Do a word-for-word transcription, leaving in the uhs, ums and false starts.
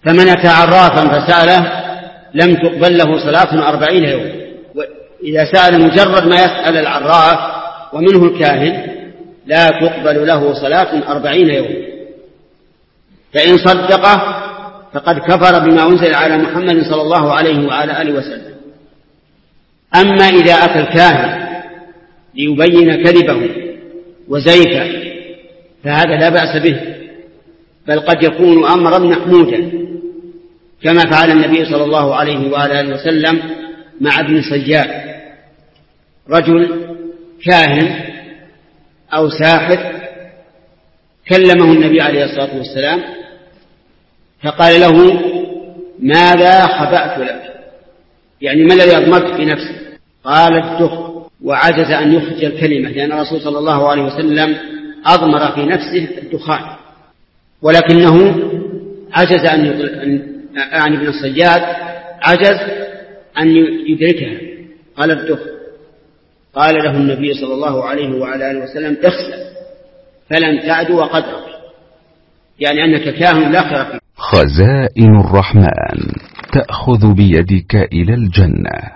فمن أتى عرافا فسأله لم تقبل له صلاة أربعين يوم. وإذا سأل مجرد ما يسأل العراف ومنه الكاهن لا تقبل له صلاة أربعين يوم. فإن صدقه فقد كفر بما أنزل على محمد صلى الله عليه وعلى آله وسلم. أما إذا أتى الكاهن ليبين كذبه وزيفه فهذا لا بأس به، بل قد يكون أمرا محمودا، كما فعل النبي صلى الله عليه وعلى آله وسلم مع ابن صياد. رجل كاهن أو ساحر كلمه النبي عليه الصلاة والسلام فقال له ماذا خبأت لك، يعني ما الذي أضمرت في نفسك؟ قال الدخ، وعجز أن يخرج الكلمة لأن الرسول صلى الله عليه وسلم أضمر في نفسه الدخان، ولكنه عجز أن يعني ابن الصياد عجز أن يدركها. قال الدخ، قال له النبي صلى الله عليه وعلى آله وسلم اخسأ فلن تعدو قدرك، يعني أنك كاهن لا خير فيك. خزائن الرحمن تأخذ بيدك إلى الجنة.